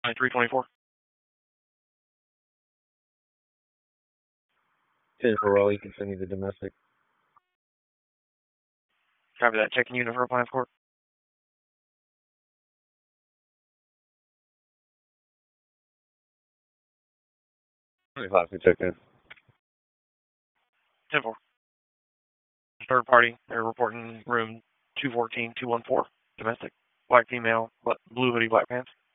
324. 10 for you can send me the domestic. Copy that. Checking unit for appliance court. 25 can check in. 10-4. Third party, they're reporting room 214-214, domestic. Black female, blue hoodie, black pants.